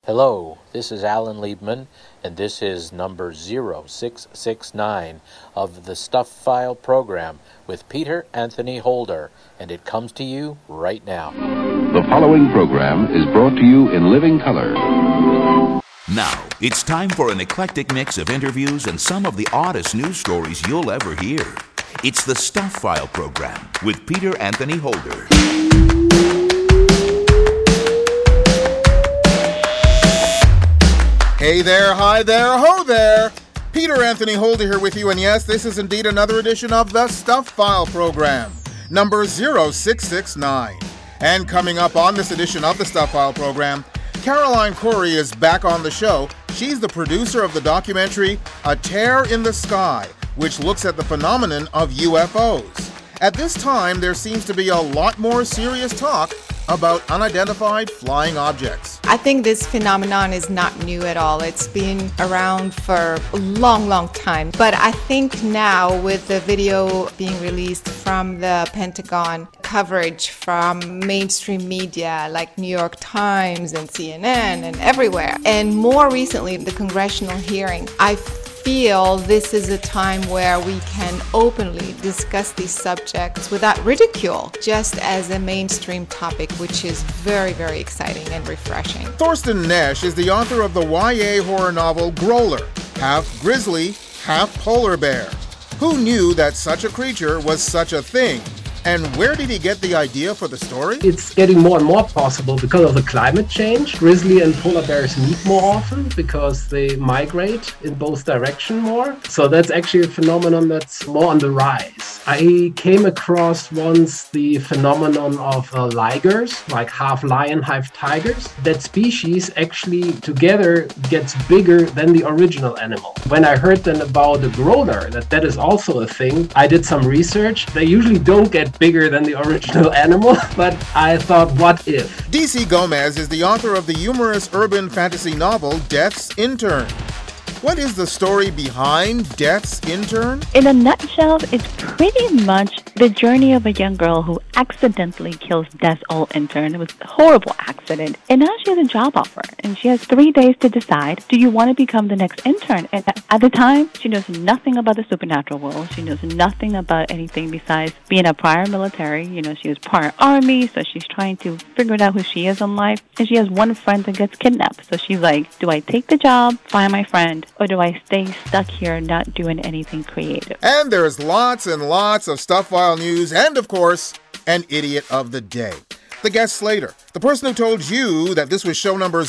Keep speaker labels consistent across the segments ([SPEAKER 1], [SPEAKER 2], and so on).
[SPEAKER 1] Hello, this is Alan Liebman, and this is number 0669 of the Stuff File program with Peter Anthony Holder, and it comes to you right now.
[SPEAKER 2] The following program is brought to you in living color.
[SPEAKER 3] Now, it's time for an eclectic mix of interviews and some of the oddest news stories you'll ever hear. It's the Stuff File program with Peter Anthony Holder.
[SPEAKER 4] Hey there, hi there, ho there! Peter Anthony Holder here with you, and yes, this is indeed another edition of the Stuff File program, number 0669. And coming up on this edition of the Stuff File program, Caroline Corey is back on the show. She's the producer of the documentary A Tear in the Sky, which looks at the phenomenon of UFOs. At this time, there seems to be a lot more serious talk about unidentified flying objects.
[SPEAKER 5] I think this phenomenon is not new at all. It's been around for a long time. But I think now with the video being released from the Pentagon, coverage from mainstream media like New York Times and CNN and everywhere, and more recently the congressional hearing, I feel this is a time where we can openly discuss these subjects without ridicule, just as a mainstream topic, which is very, very exciting and refreshing. Thorsten
[SPEAKER 4] Nesch is the author of the YA horror novel Growler, half grizzly, half polar bear. Who knew that such a creature was such a thing? And where did he get the idea for the story?
[SPEAKER 6] It's getting more and more possible because of the climate change. Grizzly and polar bears meet more often because they migrate in both directions more. So that's actually a phenomenon that's more on the rise. I came across once the phenomenon of ligers, like half lion, half tigers. That species actually together gets bigger than the original animal. When I heard then about the growler, that is also a thing, I did some research. They usually don't get bigger than the original animal, but I thought, what if?
[SPEAKER 4] DC Gomez is the author of the humorous urban fantasy novel Death's Intern. What is the story behind Death's Intern?
[SPEAKER 7] In a nutshell, it's pretty much the journey of a young girl who accidentally kills Death's old intern. It was a horrible accident. And now she has a job offer. And she has 3 days to decide, do you want to become the next intern? And at the time, she knows nothing about the supernatural world. She knows nothing about anything besides being a prior military. You know, she was prior army, so she's trying to figure out who she is in life. And she has one friend that gets kidnapped. So she's like, do I take the job, find my friend, or do I stay stuck here not doing anything creative?
[SPEAKER 4] And there's lots and lots of Stuff File news and, of course, an idiot of the day. The guest Slater, the person who told you that this was show number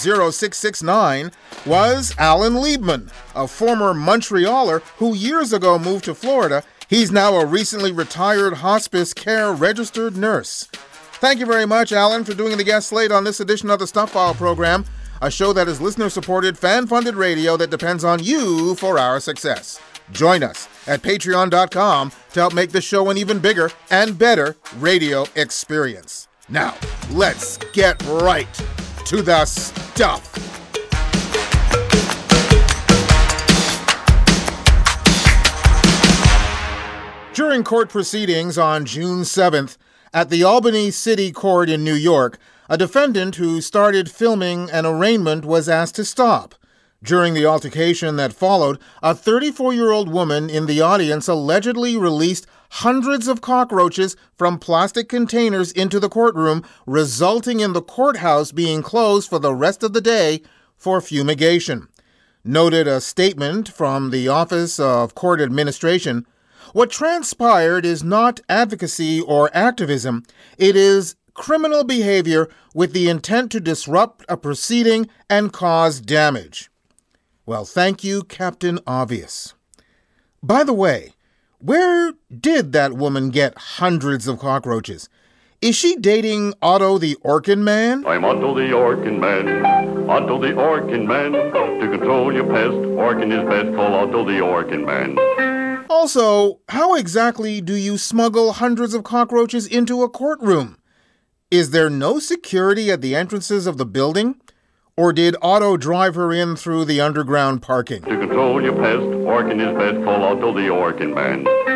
[SPEAKER 4] 0669, was Alan Liebman, a former Montrealer who years ago moved to Florida. He's now a recently retired hospice care registered nurse. Thank you very much, Alan, for doing the guest slate on this edition of the Stuff File program, a show that is listener-supported, fan-funded radio that depends on you for our success. Join us at patreon.com to help make the show an even bigger and better radio experience. Now, let's get right to the stuff. During court proceedings on June 7th at the Albany City Court in New York, a defendant who started filming an arraignment was asked to stop. During the altercation that followed, a 34-year-old woman in the audience allegedly released hundreds of cockroaches from plastic containers into the courtroom, resulting in the courthouse being closed for the rest of the day for fumigation. Noted a statement from the Office of Court Administration. What transpired is not advocacy or activism. It is criminal behavior with the intent to disrupt a proceeding and cause damage. Well, thank you, Captain Obvious. By the way, where did that woman get hundreds of cockroaches? Is she dating Otto the Orkin Man?
[SPEAKER 8] I'm Otto the Orkin Man, Otto the Orkin Man. To control your pest, Orkin is best, call Otto the Orkin Man.
[SPEAKER 4] Also, how exactly do you smuggle hundreds of cockroaches into a courtroom? Is there no security at the entrances of the building? Or did Otto drive her in through the underground parking?
[SPEAKER 8] To control your pest, Orkin is best, call Otto the Orkin Man.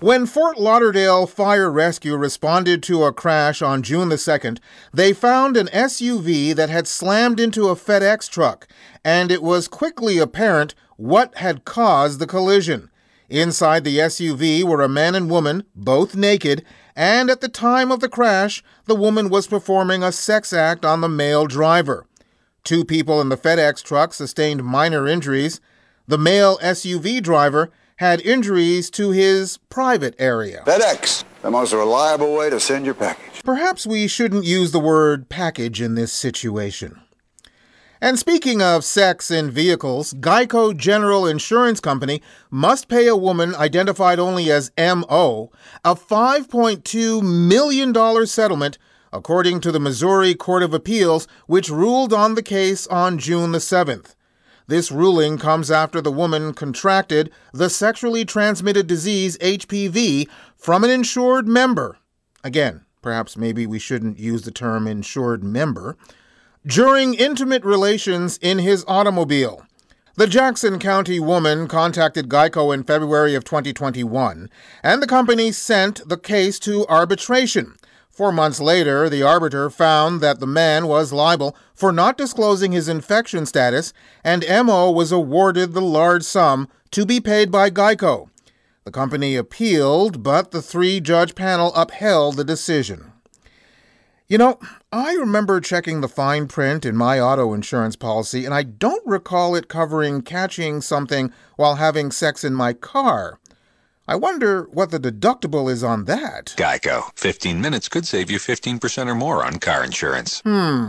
[SPEAKER 4] When Fort Lauderdale Fire Rescue responded to a crash on June the 2nd, they found an SUV that had slammed into a FedEx truck, and it was quickly apparent what had caused the collision. Inside the SUV were a man and woman, both naked, and at the time of the crash, the woman was performing a sex act on the male driver. 2 people in the FedEx truck sustained minor injuries. The male SUV driver had injuries to his private area.
[SPEAKER 9] FedEx, the most reliable way to send your package.
[SPEAKER 4] Perhaps we shouldn't use the word package in this situation. And speaking of sex in vehicles, Geico General Insurance Company must pay a woman identified only as M.O. a $5.2 million settlement, according to the Missouri Court of Appeals, which ruled on the case on June the 7th. This ruling comes after the woman contracted the sexually transmitted disease HPV from an insured member. Again, perhaps maybe we shouldn't use the term insured member. During intimate relations in his automobile. The Jackson County woman contacted Geico in February of 2021, and the company sent the case to arbitration. 4 months later, the arbiter found that the man was liable for not disclosing his infection status, and M.O. was awarded the large sum to be paid by Geico. The company appealed, but the 3-judge panel upheld the decision. You know, I remember checking the fine print in my auto insurance policy, and I don't recall it covering catching something while having sex in my car. I wonder what the deductible is on that.
[SPEAKER 10] Geico. 15 minutes could save you 15% or more on car insurance.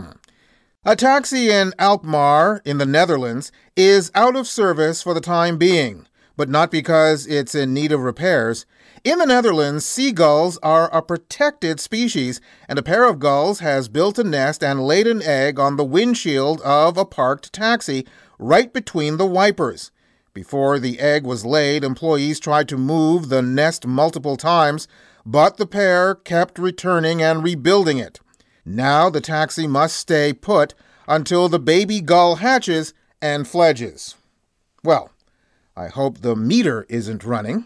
[SPEAKER 4] A taxi in Alkmaar in the Netherlands is out of service for the time being, but not because it's in need of repairs. In the Netherlands, seagulls are a protected species, and a pair of gulls has built a nest and laid an egg on the windshield of a parked taxi right between the wipers. Before the egg was laid, employees tried to move the nest multiple times, but the pair kept returning and rebuilding it. Now the taxi must stay put until the baby gull hatches and fledges. Well, I hope the meter isn't running.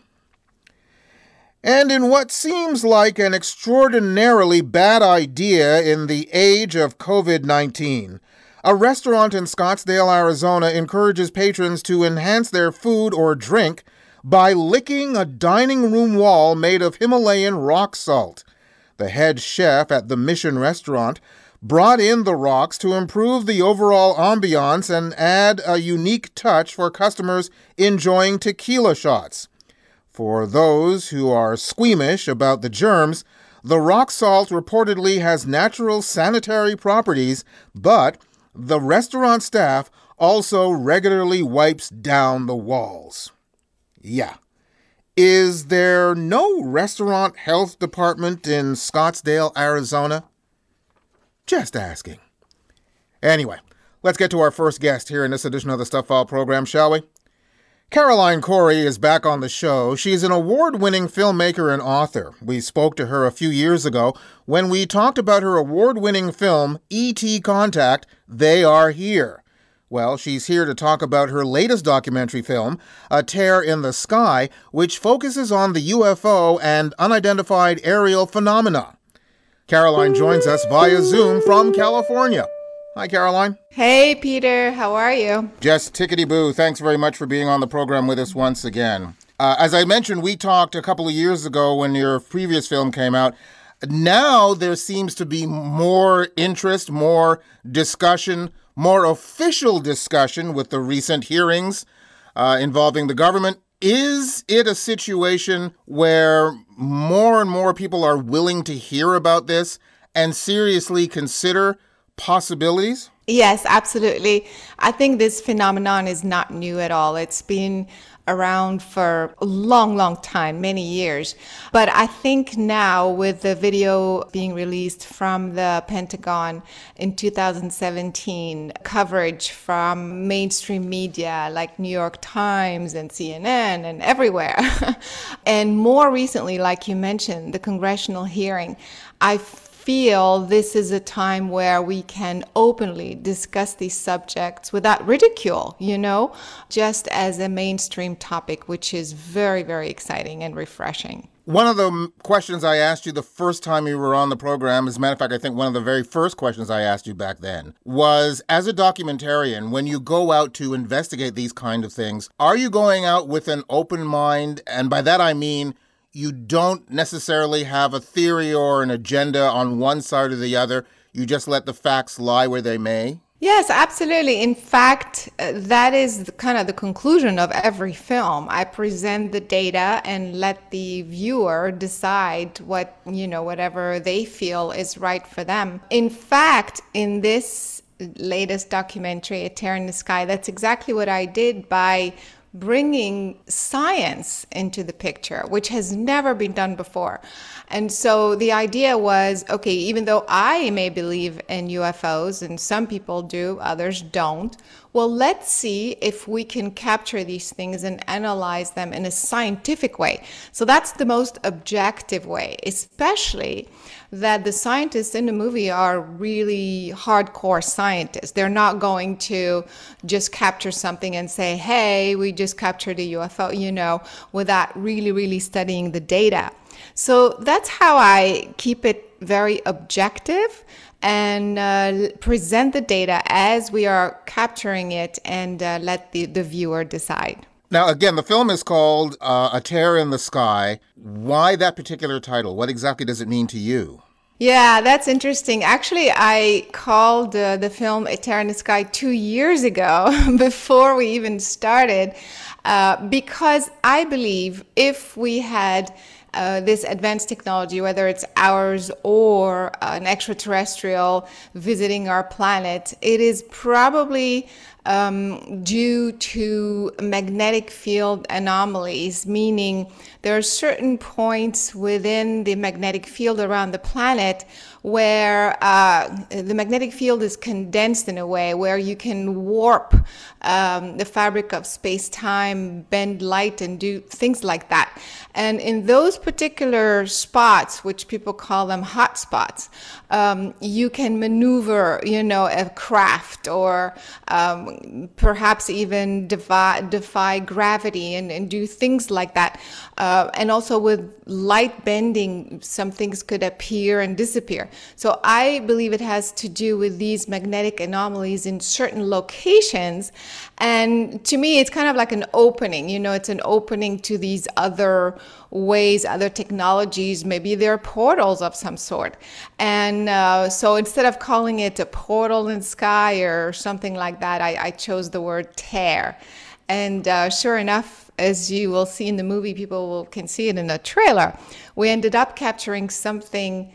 [SPEAKER 4] And in what seems like an extraordinarily bad idea in the age of COVID-19, a restaurant in Scottsdale, Arizona encourages patrons to enhance their food or drink by licking a dining room wall made of Himalayan rock salt. The head chef at the Mission restaurant brought in the rocks to improve the overall ambiance and add a unique touch for customers enjoying tequila shots. For those who are squeamish about the germs, the rock salt reportedly has natural sanitary properties, but the restaurant staff also regularly wipes down the walls. Yeah. Is there no restaurant health department in Scottsdale, Arizona? Just asking. Anyway, let's get to our first guest here in this edition of the Stuff File program, shall we? Caroline Corey is back on the show. She's an award-winning filmmaker and author. We spoke to her a few years ago when we talked about her award-winning film, E.T. Contact, They Are Here. Well, she's here to talk about her latest documentary film, A Tear in the Sky, which focuses on the UFO and unidentified aerial phenomena. Caroline joins us via Zoom from California. Hi, Caroline.
[SPEAKER 5] Hey, Peter. How are you?
[SPEAKER 4] Just tickety-boo. Thanks very much for being on the program with us once again. As I mentioned, we talked a couple of years ago when your previous film came out. Now there seems to be more interest, more discussion, more official discussion with the recent hearings involving the government. Is it a situation where more and more people are willing to hear about this and seriously consider possibilities?
[SPEAKER 5] Yes, absolutely. I think this phenomenon is not new at all. It's been around for a long, long time, many years. But I think now with the video being released from the Pentagon in 2017, coverage from mainstream media like New York Times and CNN and everywhere, and more recently, like you mentioned, the congressional hearing, I feel this is a time where we can openly discuss these subjects without ridicule, just as a mainstream topic, which is very, very exciting and refreshing.
[SPEAKER 4] One of the questions I asked you the first time you were on the program, as a matter of fact, I think one of the very first questions I asked you back then was, as a documentarian, when you go out to investigate these kind of things, are you going out with an open mind? And by that I mean you don't necessarily have a theory or an agenda on one side or the other. You just let the facts lie where they may?
[SPEAKER 5] Yes, absolutely. In fact, that is kind of the conclusion of every film. I present the data and let the viewer decide whatever they feel is right for them. In fact, in this latest documentary, A Tear in the Sky, that's exactly what I did by bringing science into the picture, which has never been done before. And so the idea was, okay, even though I may believe in UFOs, and some people do, others don't, well, let's see if we can capture these things and analyze them in a scientific way. So that's the most objective way, especially that the scientists in the movie are really hardcore scientists. They're not going to just capture something and say, hey, we just captured a UFO, without really, really studying the data. So that's how I keep it very objective and present the data as we are capturing it and let the viewer decide.
[SPEAKER 4] Now, again, the film is called A Tear in the Sky. Why that particular title? What exactly does it mean to you?
[SPEAKER 5] Yeah, that's interesting. Actually, I called the film A Tear in the Sky 2 years ago before we even started because I believe if we had this advanced technology, whether it's ours or an extraterrestrial visiting our planet, it is probably due to magnetic field anomalies, meaning there are certain points within the magnetic field around the planet where the magnetic field is condensed in a way where you can warp the fabric of space-time, bend light, and do things like that. And in those particular spots, which people call them hot spots, you can maneuver, a craft or perhaps even defy gravity and do things like that. And also with light bending, some things could appear and disappear. So I believe it has to do with these magnetic anomalies in certain locations. And to me, it's kind of like an opening, it's an opening to these other ways, other technologies. Maybe they're portals of some sort. And so instead of calling it a portal in the sky or something like that, I chose the word tear. And sure enough, as you will see in the movie, can see it in the trailer, we ended up capturing something,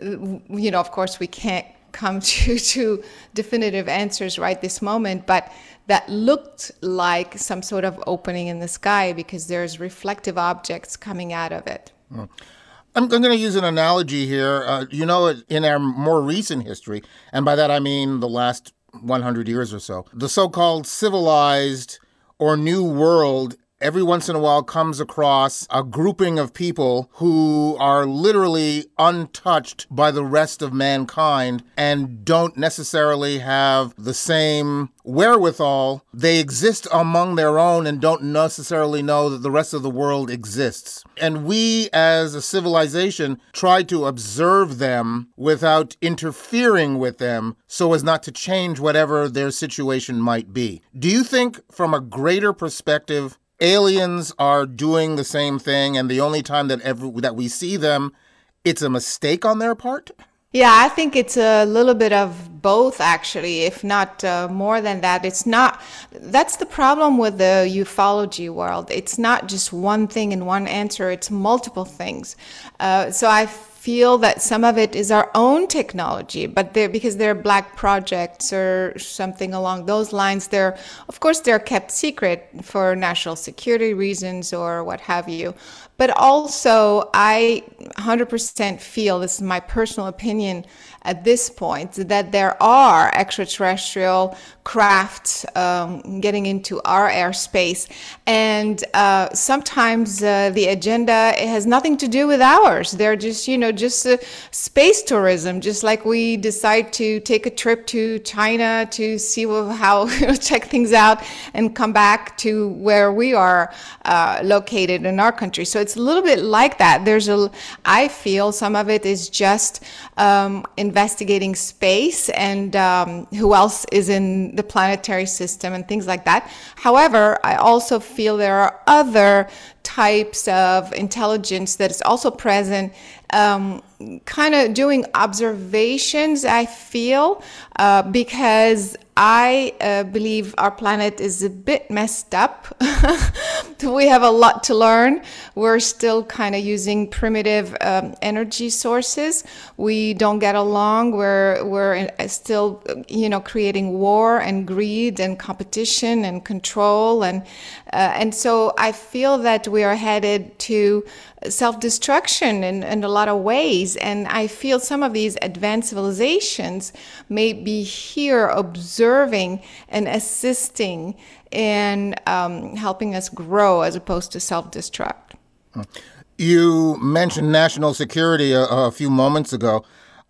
[SPEAKER 5] of course we can't come to definitive answers right this moment, but that looked like some sort of opening in the sky because there's reflective objects coming out of it.
[SPEAKER 4] I'm going to use an analogy here. In our more recent history, and by that I mean the last 100 years or so, the so-called civilized or new world every once in a while comes across a grouping of people who are literally untouched by the rest of mankind and don't necessarily have the same wherewithal. They exist among their own and don't necessarily know that the rest of the world exists. And we as a civilization try to observe them without interfering with them so as not to change whatever their situation might be. Do you think from a greater perspective, aliens are doing the same thing, and the only time that we see them, it's a mistake on their part?
[SPEAKER 5] Yeah, I think it's a little bit of both, actually, if not more than that. That's the problem with the ufology world. It's not just one thing and one answer, it's multiple things. So I feel that some of it is our own technology, but because they're black projects or something along those lines, they're kept secret for national security reasons or what have you. But also, I 100% feel, this is my personal opinion at this point, that there are extraterrestrial crafts getting into our airspace. And sometimes the agenda has nothing to do with ours. They're just, just space tourism, just like we decide to take a trip to China to see how, check things out and come back to where we are located in our country. So it's a little bit like that. I feel some of it is just investigating space and who else is in the planetary system and things like that. However, I also feel there are other types of intelligence that is also present, kind of doing observations, I feel, because I believe our planet is a bit messed up. We have a lot to learn. We're still kind of using primitive energy sources. We don't get along. We're still, creating war and greed and competition and control, and so I feel that we are headed to self-destruction in a lot of ways. And I feel some of these advanced civilizations may be here observing and assisting in helping us grow as opposed to self-destruct.
[SPEAKER 4] You mentioned national security a few moments ago.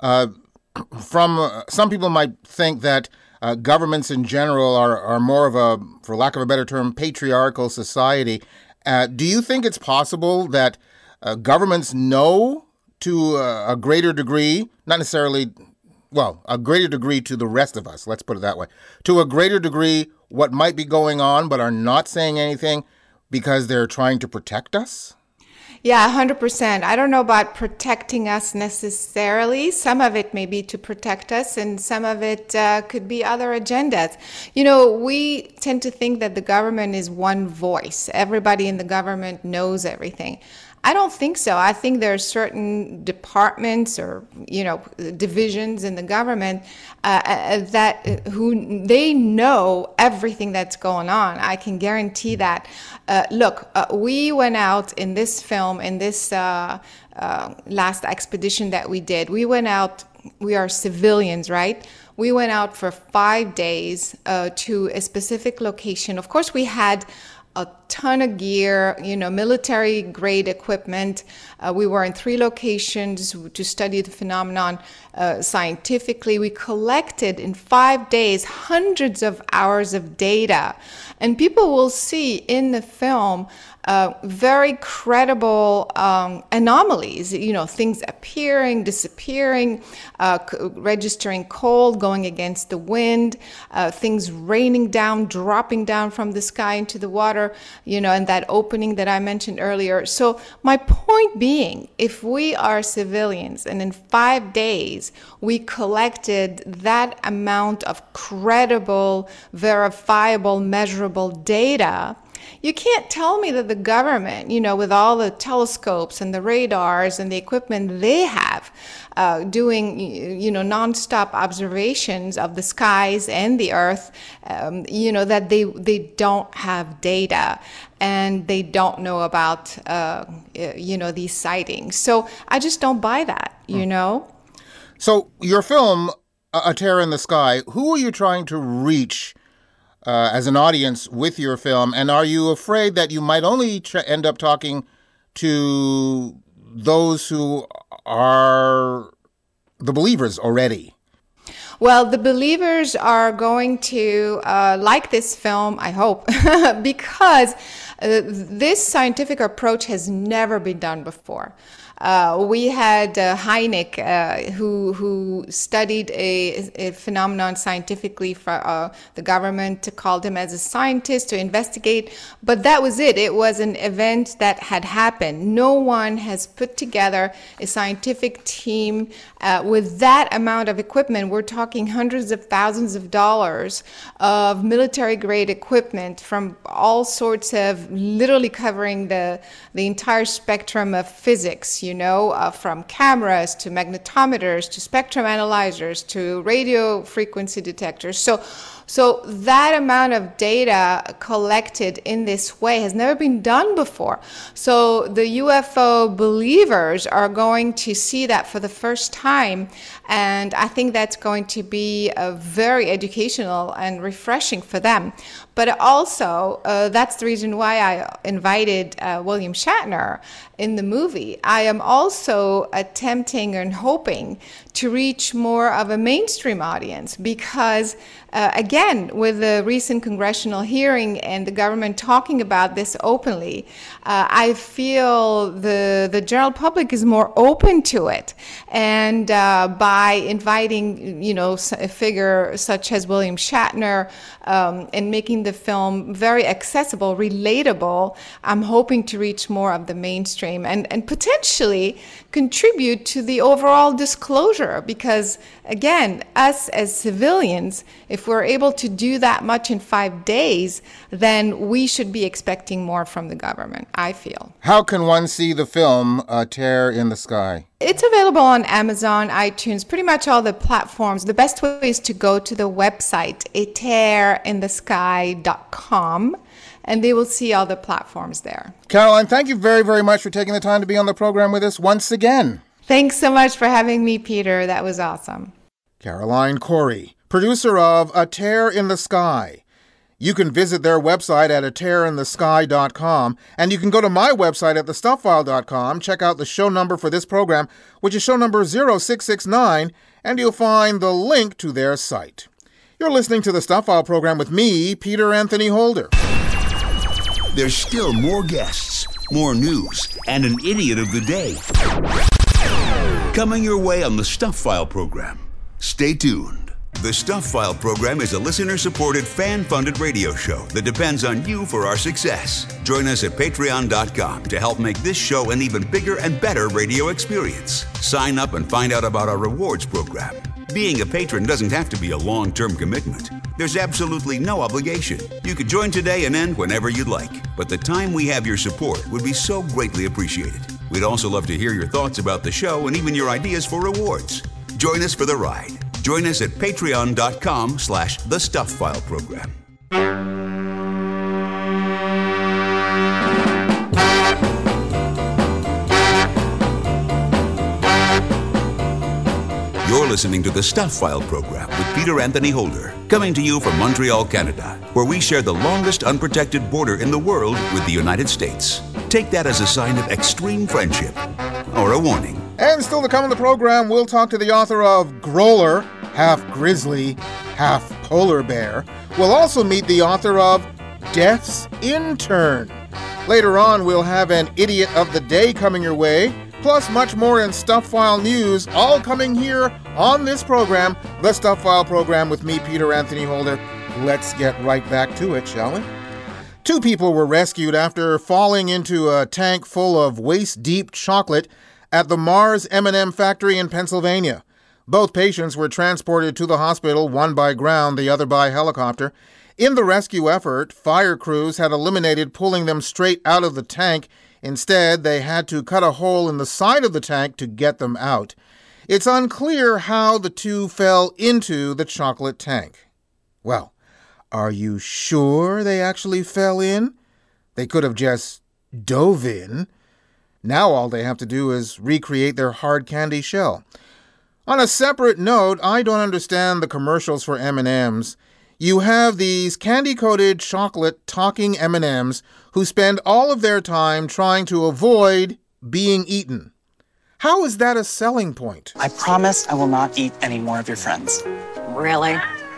[SPEAKER 4] Some people might think that governments in general are more of a, for lack of a better term, patriarchal society. Do you think it's possible that governments know to a greater degree, not necessarily, a greater degree to the rest of us, let's put it that way, to a greater degree what might be going on but are not saying anything because they're trying to protect us?
[SPEAKER 5] Yeah, 100%. I don't know about protecting us necessarily. Some of it may be to protect us, and some of it could be other agendas. We tend to think that the government is one voice. Everybody in the government knows everything. I don't think so. I think there are certain departments or, divisions in the government who they know everything that's going on. I can guarantee that. Look, we went out in this film, in this last expedition that we did. We went out, we are civilians, right? We went out for 5 days to a specific location. Of course, we had a ton of gear, military grade equipment. We were in 3 locations to study the phenomenon scientifically. We collected in 5 days hundreds of hours of data. And people will see in the film very credible anomalies, things appearing, disappearing, registering cold, going against the wind, things raining down, dropping down from the sky into the water, and that opening that I mentioned earlier. So my point being, if we are civilians and in 5 days we collected that amount of credible, verifiable, measurable data, you can't tell me that the government, with all the telescopes and the radars and the equipment they have, doing, nonstop observations of the skies and the earth, that they don't have data and they don't know about, these sightings. So I just don't buy that,
[SPEAKER 4] So your film, A Terror in the Sky, who are you trying to reach as an audience with your film? And are you afraid that you might only end up talking to those who are the believers already?
[SPEAKER 5] Well, the believers are going to like this film, I hope, because this scientific approach has never been done before. We had Hynek, who studied a phenomenon scientifically for the government, called him as a scientist to investigate, but that was it. It was an event that had happened. No one has put together a scientific team with that amount of equipment. We're talking hundreds of thousands of dollars of military-grade equipment from all sorts of, literally covering the entire spectrum of physics, from cameras to magnetometers to spectrum analyzers to radio frequency detectors. So So that amount of data collected in this way has never been done before. So the UFO believers are going to see that for the first time, and I think that's going to be very educational and refreshing for them. But also, that's the reason why I invited William Shatner in the movie. I am also attempting and hoping to reach more of a mainstream audience because, again, with the recent congressional hearing and the government talking about this openly, I feel the general public is more open to it. And by inviting, a figure such as William Shatner and making the film very accessible, relatable, I'm hoping to reach more of the mainstream and potentially contribute to the overall disclosure. Because, again, us as civilians, if we're able to do that much in 5 days, then we should be expecting more from the government, I feel.
[SPEAKER 4] How can one see the film, A Tear in the Sky?
[SPEAKER 5] It's available on Amazon, iTunes, pretty much all the platforms. The best way is to go to the website, atearinthesky.com, and they will see all the platforms there. Caroline, thank you very, very much for taking the time to be on the program with us once again. Thanks so much for having me, Peter. That was awesome. Caroline Corey, producer of A Tear in the Sky. You can visit their website at atearinthesky.com, and you can go to my website at thestuffile.com, check out the show number for this program, which is show number 0669, and you'll find the link to their site. You're listening to the Stuff File program with me, Peter Anthony Holder.
[SPEAKER 3] There's still more guests, more news, and an idiot of the day coming your way on the Stuff File program. Stay tuned. The Stuff File program is a listener-supported, fan-funded radio show that depends on you for our success. Join us at patreon.com to help make this show an even bigger and better radio experience. Sign up and find out about our rewards program. Being a patron doesn't have to be a long-term commitment. There's absolutely no obligation. You could join today and end whenever you'd like. But the time we have your support would be so greatly appreciated. We'd also love to hear your thoughts about the show and even your ideas for rewards. Join us for the ride. Join us at patreon.com/thestuffileprogram. You're listening to the Stuff File program with Peter Anthony Holder, coming to you from Montreal, Canada, where we share the longest unprotected border in the world with the United States. Take that as a sign of extreme friendship or a warning. And still to come on the program, we'll talk to the author of Growler, half grizzly, half polar bear. We'll also meet the author of Death's Intern. Later on, we'll have an idiot of the day coming your way, plus much more in Stuff File news, all coming here on this program, the Stuff File program with me, Peter Anthony Holder. Let's get right back to it, shall we? 2 people were rescued after falling into a tank full of waist-deep chocolate at the Mars M&M factory in Pennsylvania. Both patients were transported to the hospital, one by ground, the other by helicopter. In the rescue effort, fire crews had eliminated pulling them straight out of the tank. Instead, they had to cut a hole in the side of the tank to get them out. It's unclear how the 2 fell into the chocolate tank. Well, are you sure they actually fell in? They could have just dove in. Now all they have to do is recreate their hard candy shell. On a separate note, I don't understand the commercials for M&Ms. You have these candy-coated chocolate talking M&Ms who spend all of their time trying to avoid being eaten. How is that a selling point?
[SPEAKER 11] I promise I will not eat any more of your friends. Really?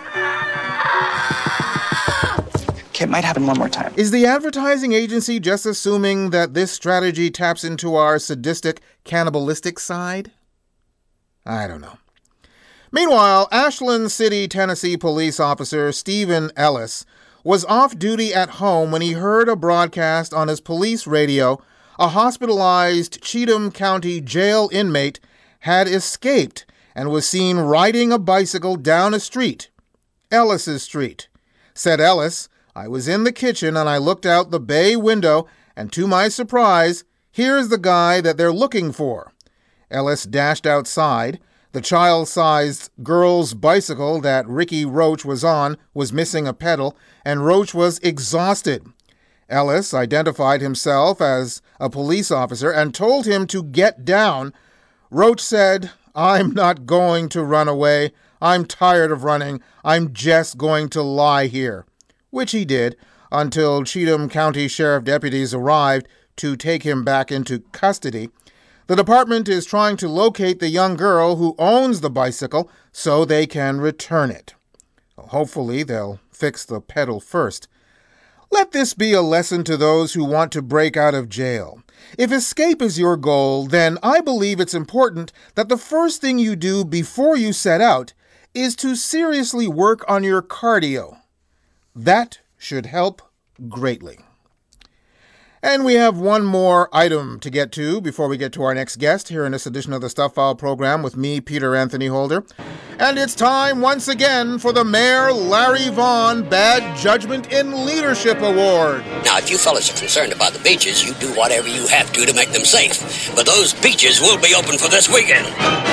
[SPEAKER 11] Okay, it might happen one more time.
[SPEAKER 4] Is the advertising agency just assuming that this strategy taps into our sadistic, cannibalistic side? I don't know. Meanwhile, Ashland City, Tennessee police officer Stephen Ellis was off duty at home when he heard a broadcast on his police radio. A hospitalized Cheatham County jail inmate had escaped and was seen riding a bicycle down a street, Ellis's Street. Said Ellis, "I was in the kitchen and I looked out the bay window, and to my surprise, here's the guy that they're looking for." Ellis dashed outside. The child-sized girl's bicycle that Ricky Roach was on was missing a pedal, and Roach was exhausted. Ellis identified himself as a police officer and told him to get down. Roach said, "I'm not going to run away. I'm tired of running. I'm just going to lie here," which he did until Cheatham County Sheriff deputies arrived to take him back into custody. The department is trying to locate the young girl who owns the bicycle so they can return it. Hopefully, they'll fix the pedal first. Let this be a lesson to those who want to break out of jail. If escape is your goal, then I believe it's important that the first thing you do before you set out is to seriously work on your cardio. That should help greatly. And we have one more item to get to before we get to our next guest here in this edition of the Stuff File program with me, Peter Anthony Holder. And it's time once again for the Mayor Larry Vaughn Bad Judgment in Leadership Award.
[SPEAKER 12] Now, if you fellas are concerned about the beaches, you do whatever you have to make them safe. But those beaches will be open for this weekend.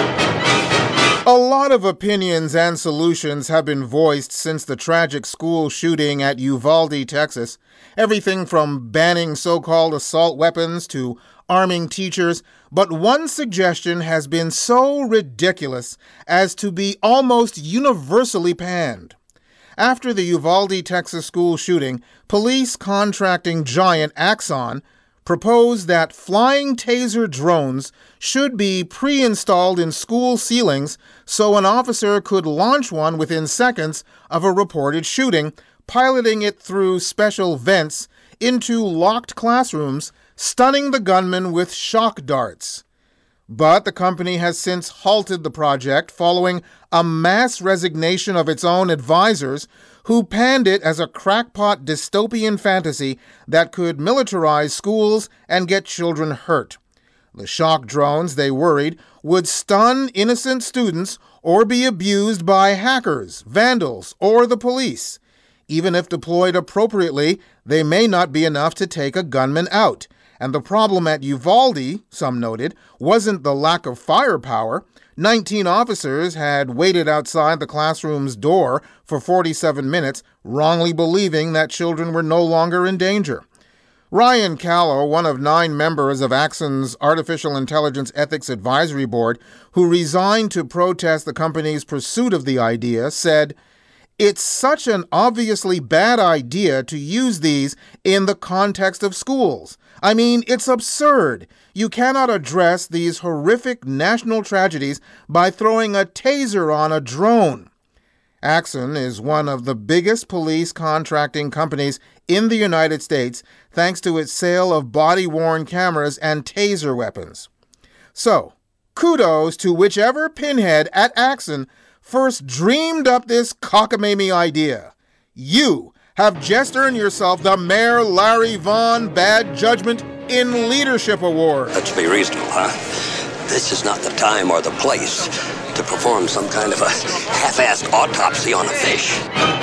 [SPEAKER 4] A lot of opinions and solutions have been voiced since the tragic school shooting at Uvalde, Texas. Everything from banning so-called assault weapons to arming teachers, but one suggestion has been so ridiculous as to be almost universally panned. After the Uvalde, Texas school shooting, police contracting giant Axon proposed that flying taser drones should be pre-installed in school ceilings so an officer could launch one within seconds of a reported shooting, piloting it through special vents into locked classrooms, stunning the gunman with shock darts. But the company has since halted the project following a mass resignation of its own advisors who panned it as a crackpot dystopian fantasy that could militarize schools and get children hurt. The shock drones, they worried, would stun innocent students or be abused by hackers, vandals, or the police. Even if deployed appropriately, they may not be enough to take a gunman out. And the problem at Uvalde, some noted, wasn't the lack of firepower. 19 officers had waited outside the classroom's door for 47 minutes, wrongly believing that children were no longer in danger. Ryan Callow, one of 9 members of Axon's Artificial Intelligence Ethics Advisory Board, who resigned to protest the company's pursuit of the idea, said, "It's such an obviously bad idea to use these in the context of schools. I mean, it's absurd. You cannot address these horrific national tragedies by throwing a taser on a drone." Axon is one of the biggest police contracting companies in the United States, thanks to its sale of body-worn cameras and taser weapons. So, kudos to whichever pinhead at Axon first dreamed up this cockamamie idea. You have just earned yourself the Mayor Larry Vaughn Bad Judgment in Leadership Award.
[SPEAKER 12] Let's be reasonable, huh? This is not the time or the place to perform some kind of a half-assed autopsy on a fish.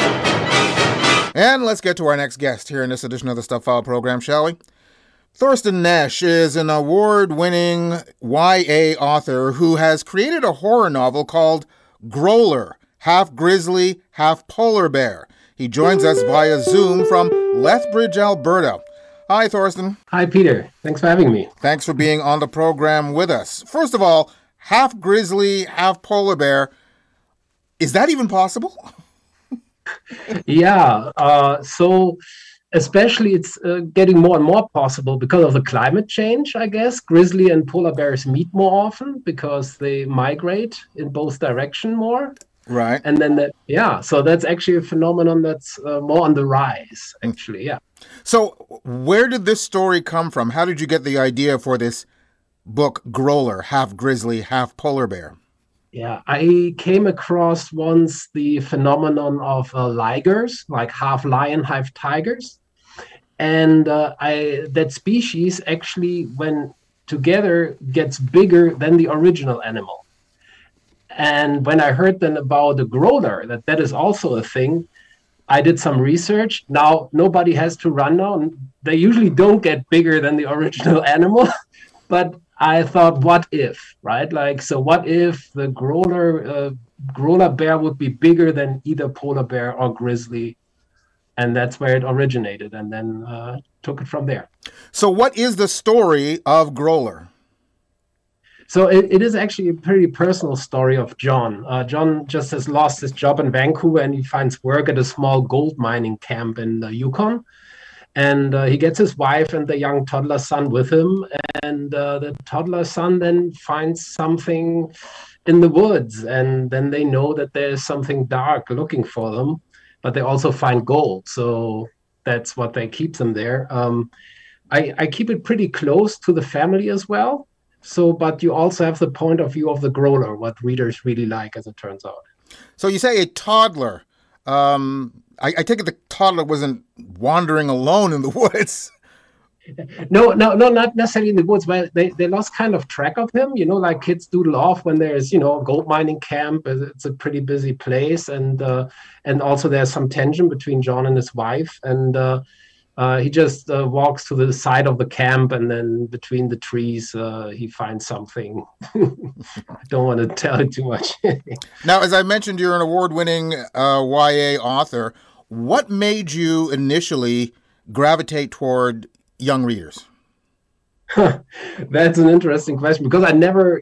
[SPEAKER 4] And let's get to our next guest here in this edition of the Stuff File program, shall we? Thorsten Nesch is an award-winning YA author who has created a horror novel called Growler, half grizzly, half polar bear. He joins us via Zoom from Lethbridge, Alberta. Hi, Thorsten.
[SPEAKER 6] Hi, Peter. Thanks for having me.
[SPEAKER 4] Thanks for being on the program with us. First of all, half grizzly, half polar bear. Is that even possible?
[SPEAKER 6] Yeah. So especially it's getting more and more possible because of the climate change, I guess. Grizzly and polar bears meet more often because they migrate in both directions more.
[SPEAKER 4] Right.
[SPEAKER 6] And then, so that's actually a phenomenon that's more on the rise, actually, yeah.
[SPEAKER 4] So where did this story come from? How did you get the idea for this book, Growler, half grizzly, half polar bear?
[SPEAKER 6] Yeah, I came across once the phenomenon of ligers, like half lion, half tigers. And that species actually, when together, gets bigger than the original animal. And when I heard then about the growler, that is also a thing, I did some research. Now, nobody has to run now. They usually don't get bigger than the original animal. But I thought, what if, right? Like, so what if the Growler bear would be bigger than either polar bear or grizzly? And that's where it originated, and then took it from there.
[SPEAKER 4] So what is the story of Growler?
[SPEAKER 6] So it is actually a pretty personal story of John. John just has lost his job in Vancouver, and he finds work at a small gold mining camp in the Yukon. And he gets his wife and the young toddler son with him. And the toddler son then finds something in the woods. And then they know that there's something dark looking for them, but they also find gold. So that's what they keep them there. I keep it pretty close to the family as well. So, but you also have the point of view of the Growler, what readers really like, as it turns out.
[SPEAKER 4] So you say a toddler. I take it the toddler wasn't wandering alone in the woods.
[SPEAKER 6] No, not necessarily in the woods, but they lost kind of track of him. You know, like kids doodle off when there's, a gold mining camp. It's a pretty busy place, and also there's some tension between John and his wife, and he just walks to the side of the camp, and then between the trees, he finds something. I don't want to tell it too much.
[SPEAKER 4] Now, as I mentioned, you're an award-winning YA author. What made you initially gravitate toward young readers?
[SPEAKER 6] That's an interesting question, because I never,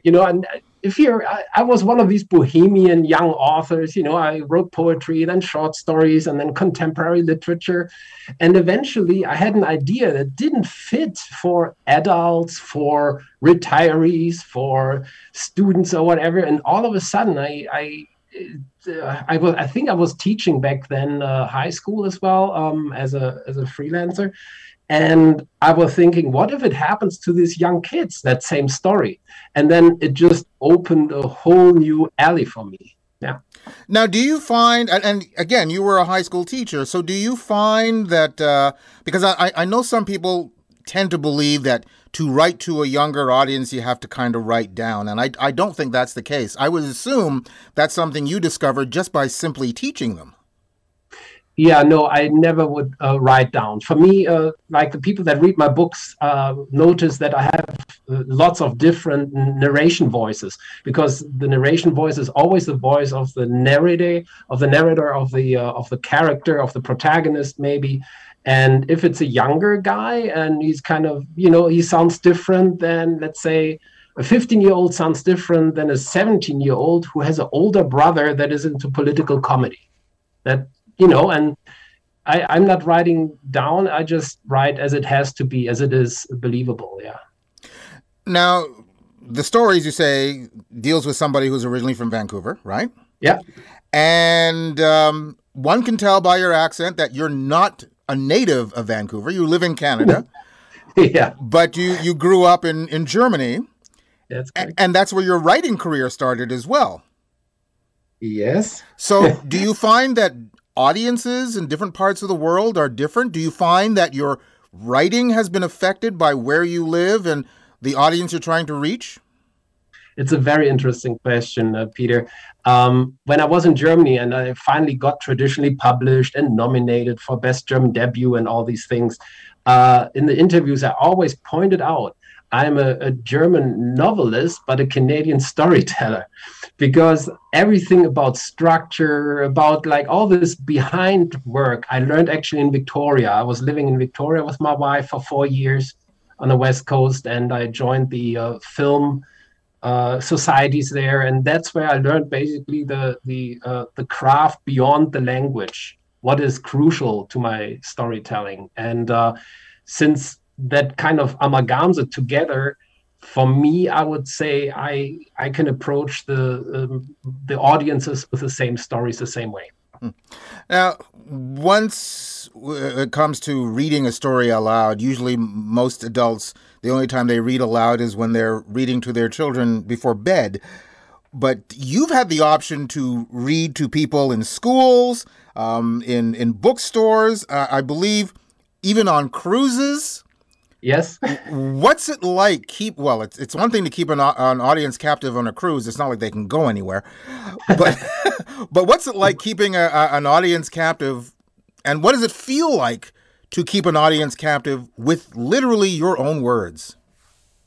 [SPEAKER 6] I was one of these bohemian young authors. I wrote poetry, then short stories, and then contemporary literature. And eventually I had an idea that didn't fit for adults, for retirees, for students or whatever. And all of a sudden I think I was teaching back then high school as well, as a freelancer. And I was thinking, what if it happens to these young kids, that same story? And then it just opened a whole new alley for me. Yeah.
[SPEAKER 4] Now, do you find, and again, you were a high school teacher, so do you find that, because I know some people tend to believe that to write to a younger audience, you have to kind of write down. And I don't think that's the case. I would assume that's something you discovered just by simply teaching them.
[SPEAKER 6] Yeah, no, I never would write down. For me, like the people that read my books notice that I have lots of different narration voices, because the narration voice is always the voice of the narrator, of the character, of the protagonist, maybe. And if it's a younger guy and he's kind of, he sounds different than, let's say, a 15-year-old sounds different than a 17-year-old who has an older brother that is into political comedy. That, and I'm not writing down. I just write as it has to be, as it is believable. Yeah.
[SPEAKER 4] Now, the stories you say deals with somebody who's originally from Vancouver, right?
[SPEAKER 6] Yeah.
[SPEAKER 4] And one can tell by your accent that you're not a native of Vancouver. You live in Canada.
[SPEAKER 6] Yeah.
[SPEAKER 4] But you grew up in Germany.
[SPEAKER 6] That's correct.
[SPEAKER 4] And that's where your writing career started as well.
[SPEAKER 6] Yes.
[SPEAKER 4] So do you find that audiences in different parts of the world are different? Do you find that your writing has been affected by where you live and the audience you're trying to reach?
[SPEAKER 6] It's a very interesting question, Peter. When I was in Germany and I finally got traditionally published and nominated for Best German Debut and all these things, in the interviews, I always pointed out I'm a German novelist, but a Canadian storyteller, because everything about structure, about like all this behind work, I learned actually in Victoria. I was living in Victoria with my wife for 4 years on the West Coast, and I joined the film societies there, and that's where I learned basically the craft beyond the language, what is crucial to my storytelling. And since that kind of amalgams it together, for me, I would say I can approach the audiences with the same stories the same way.
[SPEAKER 4] Now, once it comes to reading a story aloud, usually most adults, the only time they read aloud is when they're reading to their children before bed. But you've had the option to read to people in schools, in bookstores, I believe, even on cruises.
[SPEAKER 6] Yes.
[SPEAKER 4] What's it like? It's one thing to keep an audience captive on a cruise. It's not like they can go anywhere. But but what's it like keeping an audience captive? And what does it feel like to keep an audience captive with literally your own words?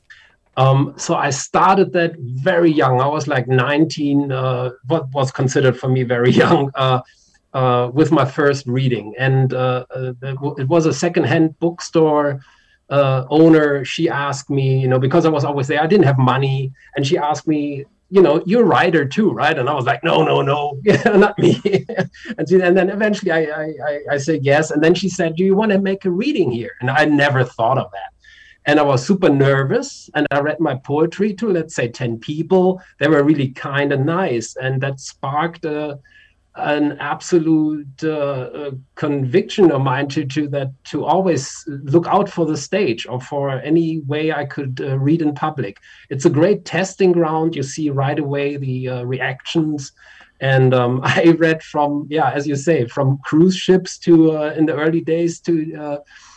[SPEAKER 6] So I started that very young. I was like 19, what was considered for me very young, with my first reading. And it was a secondhand bookstore owner. She asked me, because I was always there, I didn't have money. And she asked me, you're a writer too, right? And I was like, no, not me. and then eventually I said yes. And then she said, do you want to make a reading here? And I never thought of that. And I was super nervous, and I read my poetry to, let's say, 10 people. They were really kind and nice, and that sparked an absolute conviction of mine to always look out for the stage or for any way I could read in public. It's a great testing ground. You see right away the reactions. And I read from, as you say, from cruise ships to in the early days to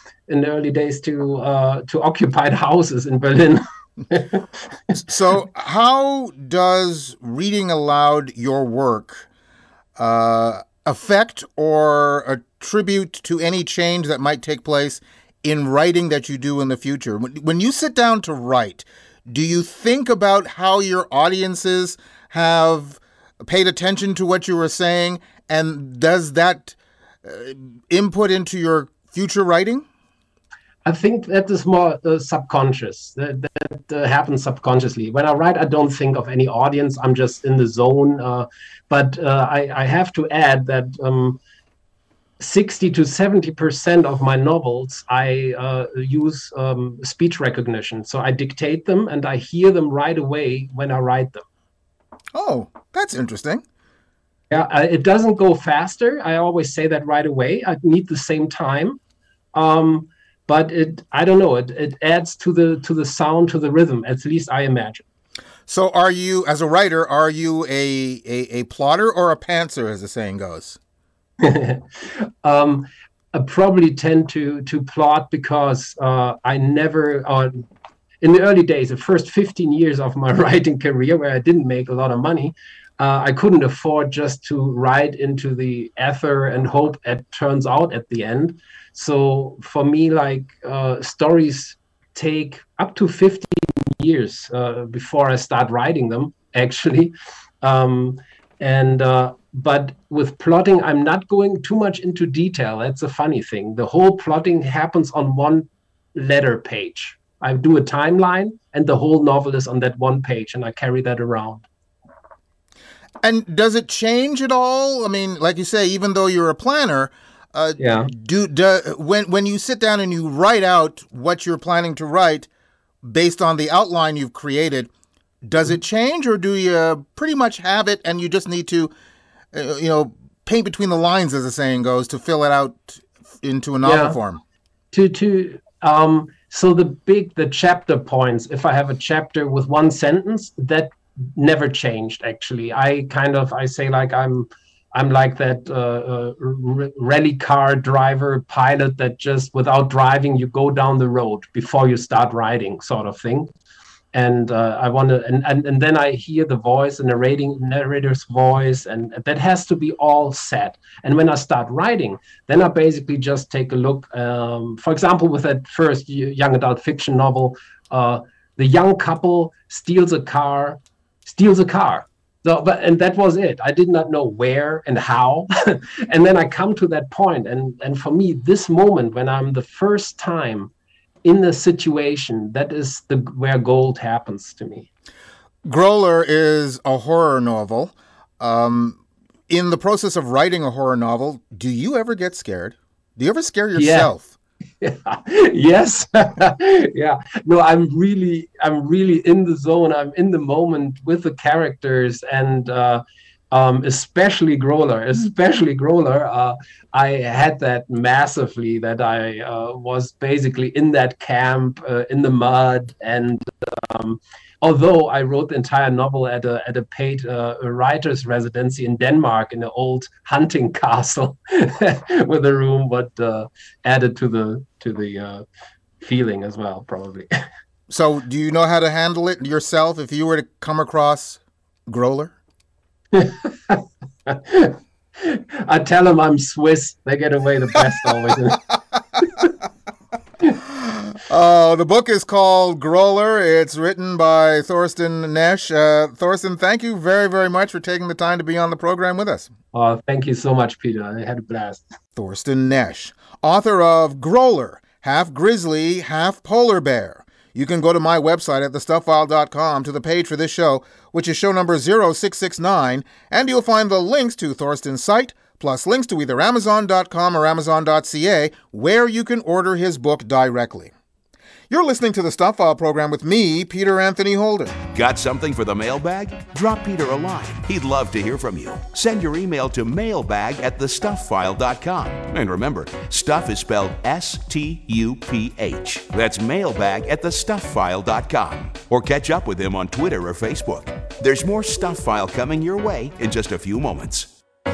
[SPEAKER 6] occupied houses in Berlin.
[SPEAKER 4] So how does reading aloud your work affect or attribute to any change that might take place in writing that you do in the future? When you sit down to write, do you think about how your audiences have paid attention to what you were saying? And does that input into your future writing?
[SPEAKER 6] I think that is more subconscious. That happens subconsciously. When I write, I don't think of any audience. I'm just in the zone. But I have to add that 60 to 70% of my novels, I use speech recognition. So I dictate them and I hear them right away when I write them.
[SPEAKER 4] Oh, that's interesting.
[SPEAKER 6] Yeah, it doesn't go faster. I always say that right away. I need the same time. But I don't know, it adds to the sound, to the rhythm, at least I imagine.
[SPEAKER 4] So are you, as a writer, are you a plotter or a pantser, as the saying goes?
[SPEAKER 6] I probably tend to plot because I never, in the early days, the first 15 years of my writing career, where I didn't make a lot of money, I couldn't afford just to write into the ether and hope it turns out at the end. So for me, stories take up to 15 years before I start writing them, actually. But with plotting, I'm not going too much into detail. That's a funny thing. The whole plotting happens on one letter page. I do a timeline, and the whole novel is on that one page, and I carry that around.
[SPEAKER 4] And does it change at all? I mean, like you say, even though you're a planner, when you sit down and you write out what you're planning to write based on the outline you've created, does it change, or do you pretty much have it and you just need to, paint between the lines, as the saying goes, to fill it out into a novel form?
[SPEAKER 6] So the chapter points, if I have a chapter with one sentence, that never changed, actually. I say like I'm like that rally car driver pilot that just without driving, you go down the road before you start riding, sort of thing. And I want to, and then I hear the voice, the narrator's voice, and that has to be all set. And when I start writing, then I basically just take a look. For example, with that first young adult fiction novel, the young couple steals a car. So, and that was it. I did not know where and how. And then I come to that point. And for me, this moment when I'm the first time in the situation, that is where gold happens to me.
[SPEAKER 4] Growler is a horror novel. In the process of writing a horror novel, do you ever get scared? Do you ever scare yourself?
[SPEAKER 6] Yeah. Yes. Yeah. No, I'm really in the zone. I'm in the moment with the characters, and especially Growler. I had that massively, that I was basically in that camp in the mud, and although I wrote the entire novel at a paid writer's residency in Denmark in an old hunting castle with a room, but added to the feeling as well, probably.
[SPEAKER 4] So do you know how to handle it yourself if you were to come across Growler?
[SPEAKER 6] I tell them I'm Swiss. They get away the best always.
[SPEAKER 4] The book is called Growler. It's written by Thorsten Nesch. Thorsten, thank you very, very much for taking the time to be on the program with us.
[SPEAKER 6] Thank you so much, Peter. I had a blast.
[SPEAKER 4] Thorsten Nesch, author of Growler, half grizzly, half polar bear. You can go to my website at thestufffile.com to the page for this show, which is show number 0669, and you'll find the links to Thorsten's site, plus links to either Amazon.com or Amazon.ca, where you can order his book directly. You're listening to the Stuff File program with me, Peter Anthony Holder.
[SPEAKER 3] Got something for the mailbag? Drop Peter a line. He'd love to hear from you. Send your email to mailbag@thestufffile.com. And remember, stuff is spelled S-T-U-P-H. That's mailbag@thestufffile.com. Or catch up with him on Twitter or Facebook. There's more Stuff File coming your way in just a few moments.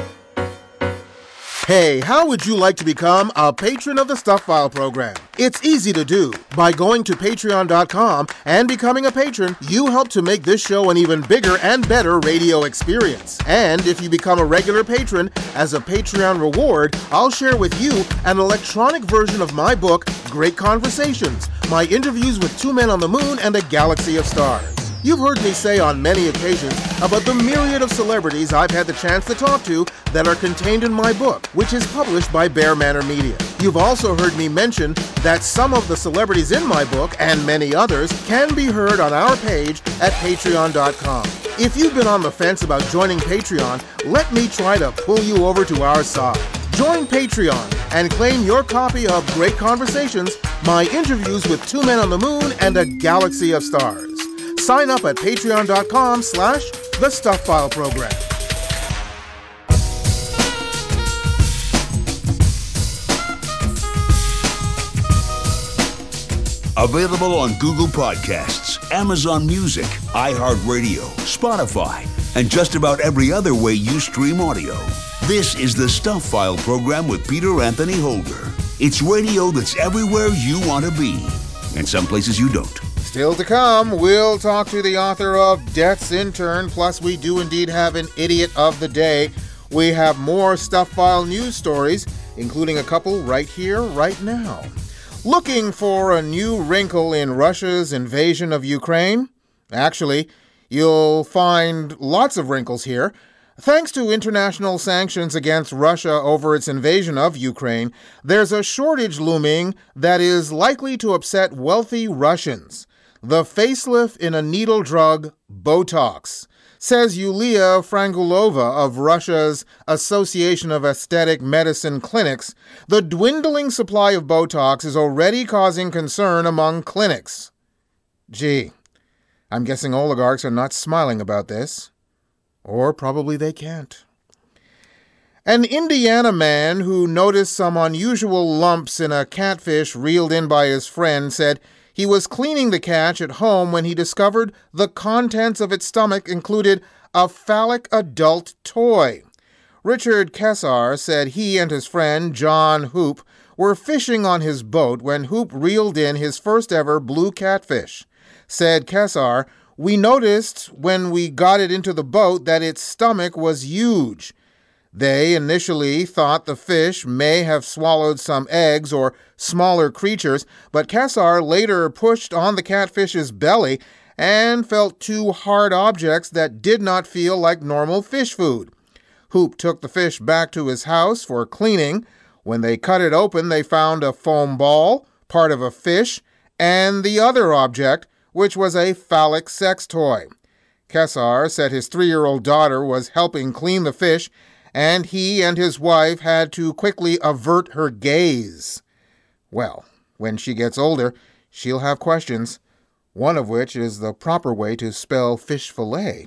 [SPEAKER 4] Hey, how would you like to become a patron of the Stuff File program? It's easy to do. By going to patreon.com and becoming a patron, you help to make this show an even bigger and better radio experience. And if you become a regular patron, as a Patreon reward, I'll share with you an electronic version of my book, Great Conversations, my interviews with two men on the moon and a galaxy of stars. You've heard me say on many occasions about the myriad of celebrities I've had the chance to talk to that are contained in my book, which is published by Bear Manor Media. You've also heard me mention that some of the celebrities in my book, and many others, can be heard on our page at patreon.com. If you've been on the fence about joining Patreon, let me try to pull you over to our side. Join Patreon and claim your copy of Great Conversations, my interviews with two men on the moon and a galaxy of stars. Sign up at patreon.com/The Stuff File program.
[SPEAKER 3] Available on Google Podcasts, Amazon Music, iHeartRadio, Spotify, and just about every other way you stream audio. This is the Stuff File program with Peter Anthony Holder. It's radio that's everywhere you want to be, and some places you don't.
[SPEAKER 4] Still to come, we'll talk to the author of Death's Intern, plus we do indeed have an Idiot of the Day. We have more Stuff File news stories, including a couple right here, right now. Looking for a new wrinkle in Russia's invasion of Ukraine? Actually, you'll find lots of wrinkles here. Thanks to international sanctions against Russia over its invasion of Ukraine, there's a shortage looming that is likely to upset wealthy Russians. The facelift in a needle drug, Botox, says Yulia Frangulova of Russia's Association of Aesthetic Medicine Clinics. The dwindling supply of Botox is already causing concern among clinics. Gee, I'm guessing oligarchs are not smiling about this. Or probably they can't. An Indiana man who noticed some unusual lumps in a catfish reeled in by his friend said he was cleaning the catch at home when he discovered the contents of its stomach included a phallic adult toy. Richard Kessar said he and his friend, John Hoop, were fishing on his boat when Hoop reeled in his first ever blue catfish. Said Kessar, "We noticed when we got it into the boat that its stomach was huge. They initially thought the fish may have swallowed some eggs or smaller creatures, but Kessar later pushed on the catfish's belly and felt two hard objects that did not feel like normal fish food. Hoop took the fish back to his house for cleaning. When they cut it open, they found a foam ball, part of a fish, and the other object, which was a phallic sex toy. Kessar said his 3-year-old daughter was helping clean the fish, and he and his wife had to quickly avert her gaze. Well, when she gets older, she'll have questions, one of which is the proper way to spell fish fillet."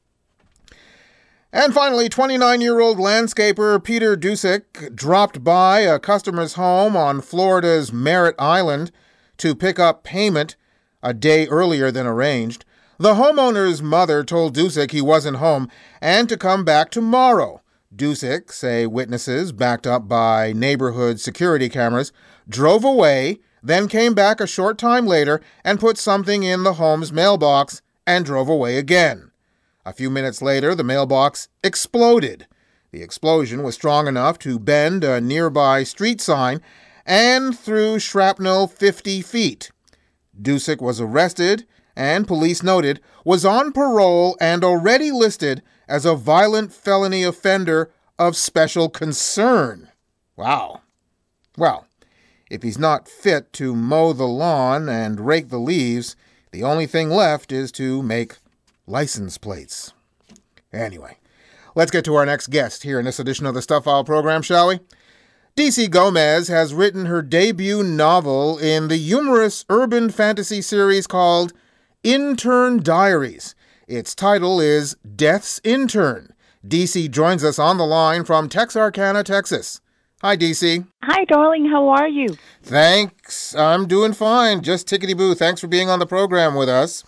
[SPEAKER 4] And finally, 29-year-old landscaper Peter Dusek dropped by a customer's home on Florida's Merritt Island to pick up payment a day earlier than arranged. The homeowner's mother told Dusek he wasn't home and to come back tomorrow. Dusek, say witnesses backed up by neighborhood security cameras, drove away, then came back a short time later and put something in the home's mailbox and drove away again. A few minutes later, the mailbox exploded. The explosion was strong enough to bend a nearby street sign and threw shrapnel 50 feet. Dusek was arrested and, police noted, was on parole and already listed as a violent felony offender of special concern. Wow. Well, if he's not fit to mow the lawn and rake the leaves, the only thing left is to make license plates. Anyway, let's get to our next guest here in this edition of the Stuff File program, shall we? DC Gomez has written her debut novel in the humorous urban fantasy series called Intern Diaries. Its title is Death's Intern. DC joins us on the line from Texarkana, Texas. Hi, DC.
[SPEAKER 7] Hi, darling. How are you?
[SPEAKER 4] Thanks. I'm doing fine. Just tickety-boo. Thanks for being on the program with us.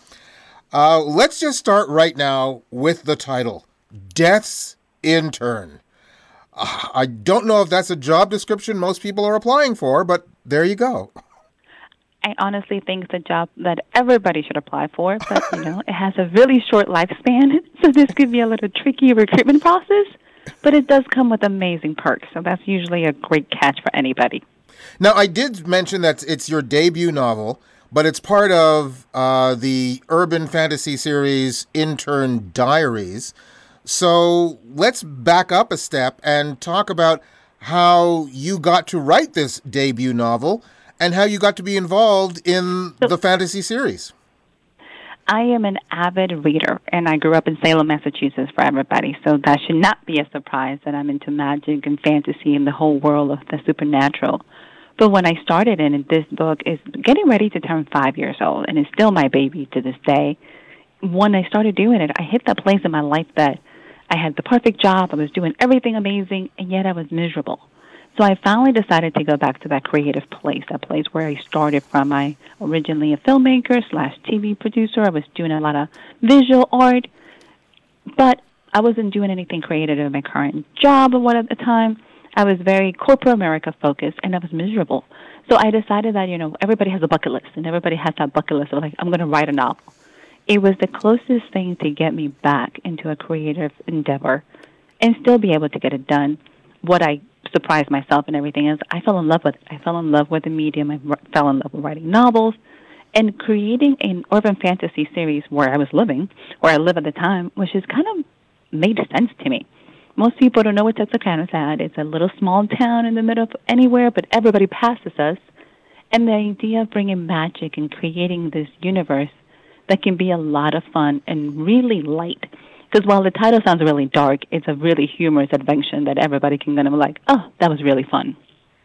[SPEAKER 4] Let's just start right now with the title, Death's Intern. I don't know if that's a job description most people are applying for, but there you go.
[SPEAKER 7] I honestly think it's a job that everybody should apply for, but, it has a really short lifespan, so this could be a little tricky recruitment process, but it does come with amazing perks, so that's usually a great catch for anybody.
[SPEAKER 4] Now, I did mention that it's your debut novel, but it's part of the urban fantasy series Intern Diaries. So let's back up a step and talk about how you got to write this debut novel and how you got to be involved in the fantasy series.
[SPEAKER 7] I am an avid reader, and I grew up in Salem, Massachusetts, for everybody, so that should not be a surprise that I'm into magic and fantasy and the whole world of the supernatural. But when I started in it, this book is getting ready to turn 5 years old, and it's still my baby to this day. When I started doing it, I hit that place in my life that I had the perfect job, I was doing everything amazing, and yet I was miserable. So I finally decided to go back to that creative place, that place where I started from. I originally a filmmaker / TV producer. I was doing a lot of visual art, but I wasn't doing anything creative in my current job at the time. I was very corporate America focused, and I was miserable. So I decided that, everybody has a bucket list, and everybody has that bucket list of, I'm going to write a novel. It was the closest thing to get me back into a creative endeavor and still be able to get it done. What I surprised myself and everything is I fell in love with it. I fell in love with the medium. I fell in love with writing novels. And creating an urban fantasy series where I was living, where I live at the time, which just kind of made sense to me. Most people don't know what Texarkana's at. It's a little small town in the middle of anywhere, but everybody passes us. And the idea of bringing magic and creating this universe that can be a lot of fun and really light. Because while the title sounds really dark, it's a really humorous adventure that everybody can kind of like, oh, that was really fun.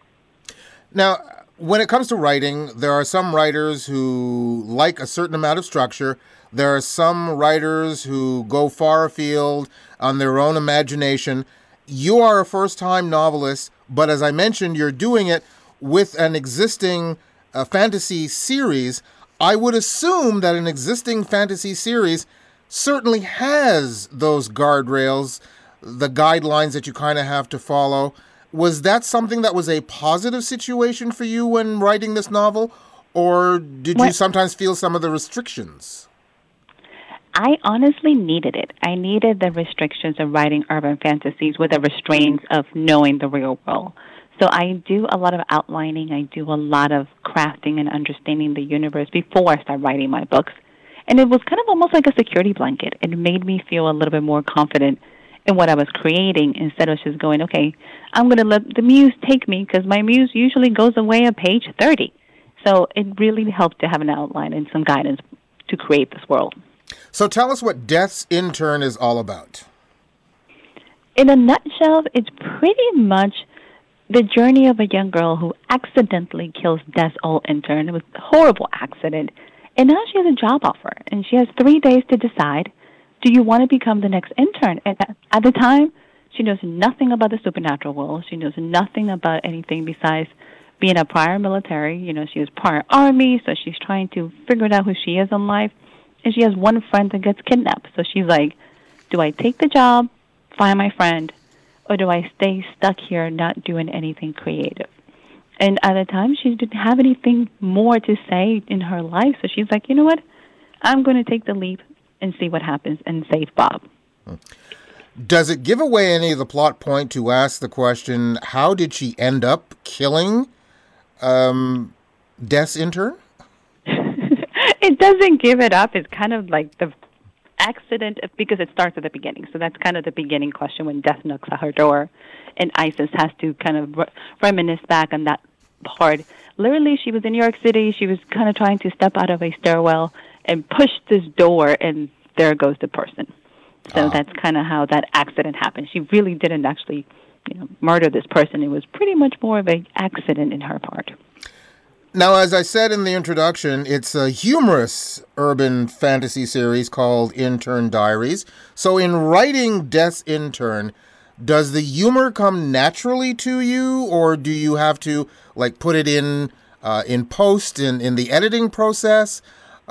[SPEAKER 4] Now, when it comes to writing, there are some writers who like a certain amount of structure. There are some writers who go far afield on their own imagination. You are a first-time novelist, but as I mentioned, you're doing it with an existing fantasy series. I would assume that an existing fantasy series certainly has those guardrails, the guidelines that you kind of have to follow. Was that something that was a positive situation for you when writing this novel, or did you sometimes feel some of the restrictions?
[SPEAKER 7] I honestly needed it. I needed the restrictions of writing urban fantasies with the restraints of knowing the real world. So I do a lot of outlining. I do a lot of crafting and understanding the universe before I start writing my books. And it was kind of almost like a security blanket. It made me feel a little bit more confident in what I was creating instead of just going, okay, I'm going to let the muse take me because my muse usually goes away at page 30. So it really helped to have an outline and some guidance to create this world.
[SPEAKER 4] So tell us what Death's Intern is all about.
[SPEAKER 7] In a nutshell, it's pretty much the journey of a young girl who accidentally kills Death's old intern. It was a horrible accident. And now she has a job offer, and she has 3 days to decide, do you want to become the next intern? And at the time, she knows nothing about the supernatural world. She knows nothing about anything besides being a prior military. She was prior Army, so she's trying to figure out who she is in life. And she has one friend that gets kidnapped. So she's like, do I take the job, find my friend, or do I stay stuck here not doing anything creative? And at the time, she didn't have anything more to say in her life. So she's like, you know what? I'm going to take the leap and see what happens and save Bob.
[SPEAKER 4] Does it give away any of the plot point to ask the question, how did she end up killing Death's intern?
[SPEAKER 7] It doesn't give it up. It's kind of like the accident, because it starts at the beginning. So that's kind of the beginning question when death knocks at her door, and Isis has to kind of reminisce back on that part. Literally, she was in New York City. She was kind of trying to step out of a stairwell and push this door, and there goes the person. So that's kind of how that accident happened. She really didn't actually, murder this person. It was pretty much more of an accident in her part.
[SPEAKER 4] Now, as I said in the introduction, it's a humorous urban fantasy series called Intern Diaries. So in writing Death's Intern, does the humor come naturally to you, or do you have to put it in post, in the editing process?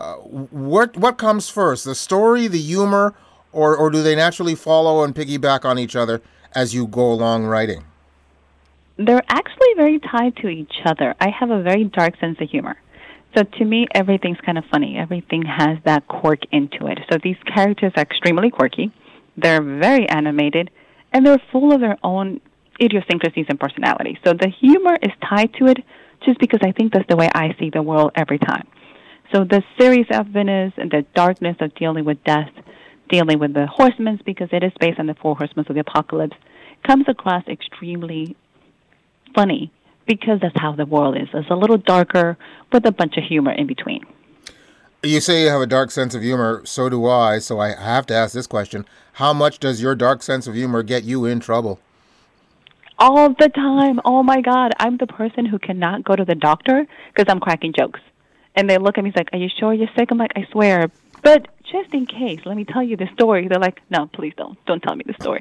[SPEAKER 4] What comes first, the story, the humor, or do they naturally follow and piggyback on each other as you go along writing?
[SPEAKER 7] They're actually very tied to each other. I have a very dark sense of humor. So to me, everything's kind of funny. Everything has that quirk into it. So these characters are extremely quirky. They're very animated, and they're full of their own idiosyncrasies and personalities. So the humor is tied to it just because I think that's the way I see the world every time. So the seriousness and the darkness of dealing with death, dealing with the horsemen, because it is based on the 4 horsemen of the apocalypse, comes across extremely funny because that's how the world is. It's a little darker with a bunch of humor in between.
[SPEAKER 4] You say you have a dark sense of humor. So do I. So I have to ask this question. How much does your dark sense of humor get you in trouble?
[SPEAKER 7] All the time. Oh, my God. I'm the person who cannot go to the doctor because I'm cracking jokes. And they look at me, like, are you sure you're sick? I'm like, I swear. But just in case, let me tell you the story. They're like, no, please don't. Don't tell me the story.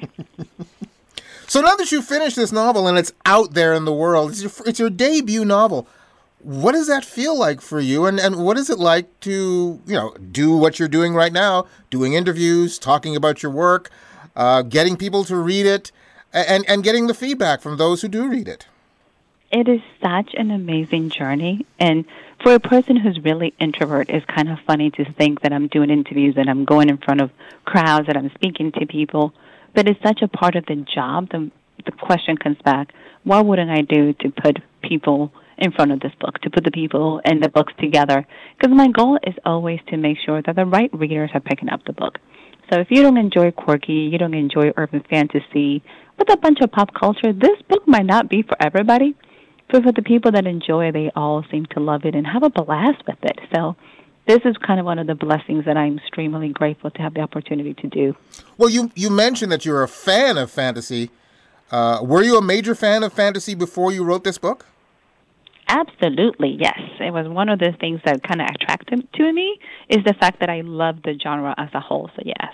[SPEAKER 4] So now that you finished this novel and it's out there in the world, it's your debut novel. What does that feel like for you? And what is it like to, do what you're doing right now, doing interviews, talking about your work, getting people to read it, and getting the feedback from those who do read it?
[SPEAKER 7] It is such an amazing journey. And for a person who's really introvert, it's kind of funny to think that I'm doing interviews and I'm going in front of crowds and I'm speaking to people. But it's such a part of the job. The question comes back, what wouldn't I do to put people in front of this book, to put the people and the books together? Because my goal is always to make sure that the right readers are picking up the book. So if you don't enjoy quirky, you don't enjoy urban fantasy with a bunch of pop culture, this book might not be for everybody. But for the people that enjoy it, they all seem to love it and have a blast with it. So this is kind of one of the blessings that I'm extremely grateful to have the opportunity to do.
[SPEAKER 4] Well, you mentioned that you're a fan of fantasy. Were you a major fan of fantasy before you wrote this book?
[SPEAKER 7] Absolutely, yes. It was one of the things that kind of attracted to me is the fact that I love the genre as a whole, so yes.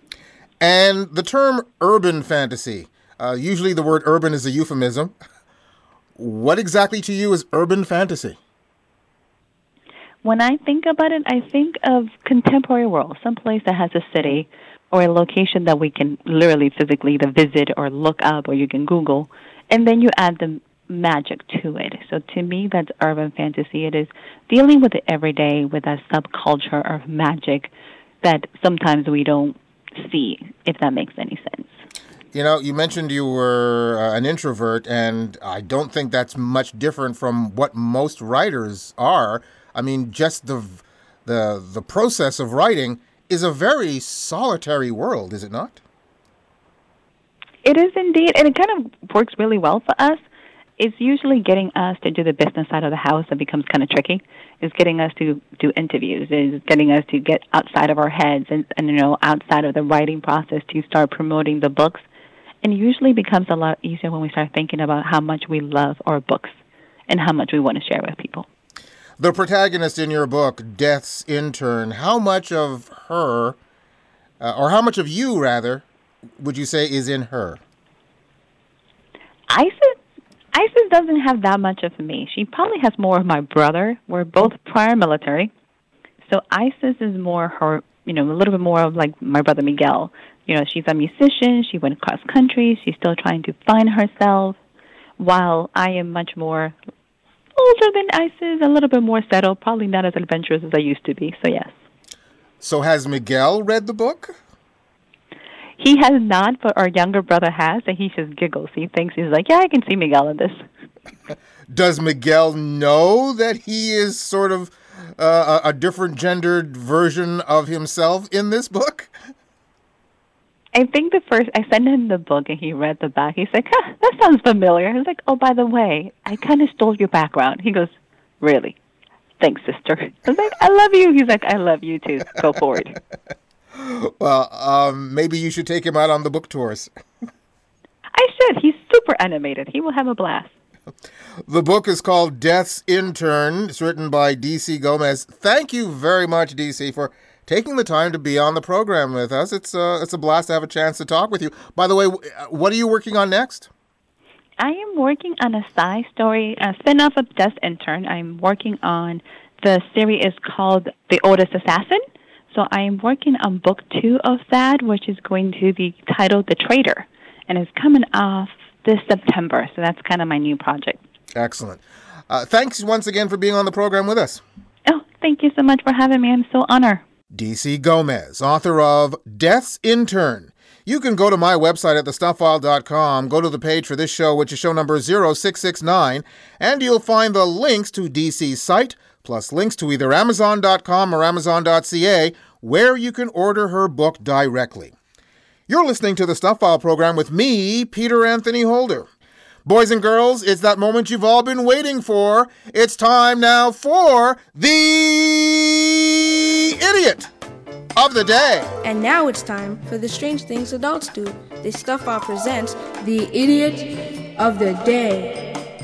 [SPEAKER 4] And the term urban fantasy, usually the word urban is a euphemism. What exactly to you is urban fantasy?
[SPEAKER 7] When I think about it, I think of contemporary world, someplace that has a city or a location that we can literally physically either visit or look up or you can Google, and then you add the magic to it. So to me, that's urban fantasy. It is dealing with the everyday, with that subculture of magic that sometimes we don't see, if that makes any sense.
[SPEAKER 4] You mentioned you were an introvert, and I don't think that's much different from what most writers are. I mean, just the process of writing is a very solitary world, is it not?
[SPEAKER 7] It is indeed, and it kind of works really well for us. It's usually getting us to do the business side of the house that becomes kind of tricky. It's getting us to do interviews. It's getting us to get outside of our heads and outside of the writing process to start promoting the books. And it usually becomes a lot easier when we start thinking about how much we love our books and how much we want to share with people.
[SPEAKER 4] The protagonist in your book, Death's Intern, how much of her, or how much of you, rather, would you say is in her?
[SPEAKER 7] Isis doesn't have that much of me. She probably has more of my brother. We're both prior military. So Isis is more her, a little bit more of like my brother Miguel. She's a musician. She went cross country. She's still trying to find herself, while I am much more older than Isis, a little bit more settled, probably not as adventurous as I used to be. So, yes.
[SPEAKER 4] So has Miguel read the book?
[SPEAKER 7] He has not, but our younger brother has, and he just giggles. He thinks, he's like, yeah, I can see Miguel in this.
[SPEAKER 4] Does Miguel know that he is sort of a different gendered version of himself in this book?
[SPEAKER 7] I think I sent him the book and he read the back. He's like, that sounds familiar. I was like, oh, by the way, I kind of stole your background. He goes, really? Thanks, sister. I was like, I love you. He's like, I love you too. Go forward.
[SPEAKER 4] Well, maybe you should take him out on the book tours.
[SPEAKER 7] I should. He's super animated. He will have a blast.
[SPEAKER 4] The book is called Death's Intern. It's written by D.C. Gomez. Thank you very much, D.C., for taking the time to be on the program with us. It's a blast to have a chance to talk with you. By the way, what are you working on next?
[SPEAKER 7] I am working on a side story, a spin-off of Death's Intern. I'm working on the series is called The Oldest Assassin. So I am working on book 2 of that, which is going to be titled The Traitor, and it's coming off this September. So that's kind of my new project.
[SPEAKER 4] Excellent. Thanks once again for being on the program with us.
[SPEAKER 7] Oh, thank you so much for having me. I'm so honored.
[SPEAKER 4] D.C. Gomez, author of Death's Intern. You can go to my website at thestuffile.com, go to the page for this show, which is show number 0669, and you'll find the links to DC's site, plus links to either Amazon.com or Amazon.ca, where you can order her book directly. You're listening to the Stuff File program with me, Peter Anthony Holder. Boys and girls, it's that moment you've all been waiting for. It's time now for the Idiot of the Day.
[SPEAKER 13] And now it's time for the Strange Things Adults Do. The Stuff File presents the Idiot of the Day.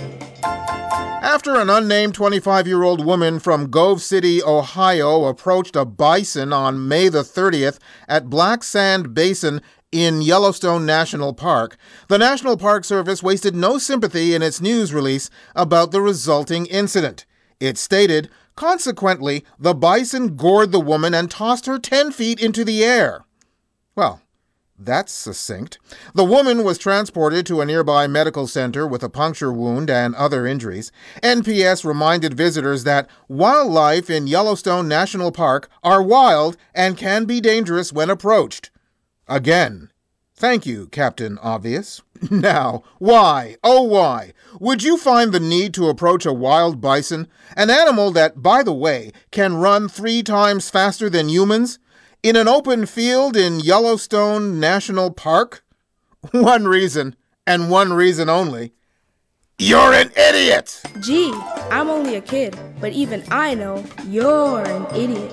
[SPEAKER 4] After an unnamed 25-year-old woman from Gove City, Ohio, approached a bison on May the 30th at Black Sand Basin in Yellowstone National Park, the National Park Service wasted no sympathy in its news release about the resulting incident. It stated, consequently, the bison gored the woman and tossed her 10 feet into the air. Well, that's succinct. The woman was transported to a nearby medical center with a puncture wound and other injuries. NPS reminded visitors that wildlife in Yellowstone National Park are wild and can be dangerous when approached. Again, thank you, Captain Obvious. Now, why, oh why, would you find the need to approach a wild bison, an animal that, by the way, can run 3 times faster than humans, in an open field in Yellowstone National Park? One reason, and one reason only. You're an idiot!
[SPEAKER 13] Gee, I'm only a kid, but even I know you're an idiot.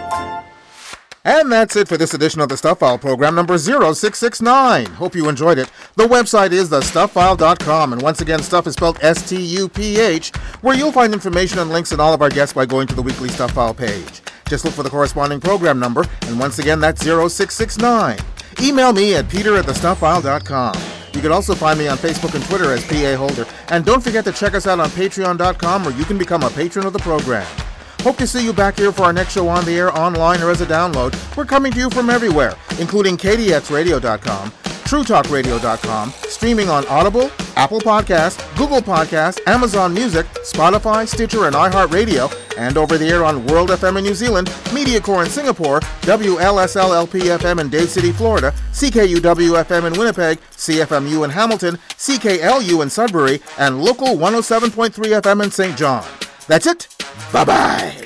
[SPEAKER 4] And that's it for this edition of the Stuff File program number 0669. Hope you enjoyed it. The website is thestuffile.com, and once again, stuff is spelled S-T-U-P-H, where you'll find information and links and all of our guests by going to the weekly Stuff File page. Just look for the corresponding program number, and once again, that's 0669. Email me at peter@thestuffile.com. You can also find me on Facebook and Twitter as PA Holder. And don't forget to check us out on patreon.com, where you can become a patron of the program. Hope to see you back here for our next show on the air, online, or as a download. We're coming to you from everywhere, including KDXRadio.com, TrueTalkRadio.com, streaming on Audible, Apple Podcasts, Google Podcasts, Amazon Music, Spotify, Stitcher, and iHeartRadio, and over the air on World FM in New Zealand, MediaCore in Singapore, WLSL-LP-FM in Dade City, Florida, CKUW-FM in Winnipeg, CFMU in Hamilton, CKLU in Sudbury, and Local 107.3 FM in St. John. That's it. Bye-bye.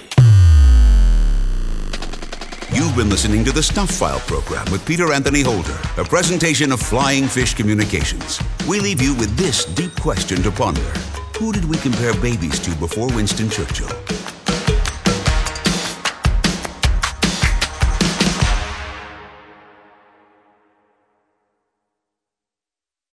[SPEAKER 3] You've been listening to the Stuff File program with Peter Anthony Holder, a presentation of Flying Fish Communications. We leave you with this deep question to ponder. Who did we compare babies to before Winston Churchill?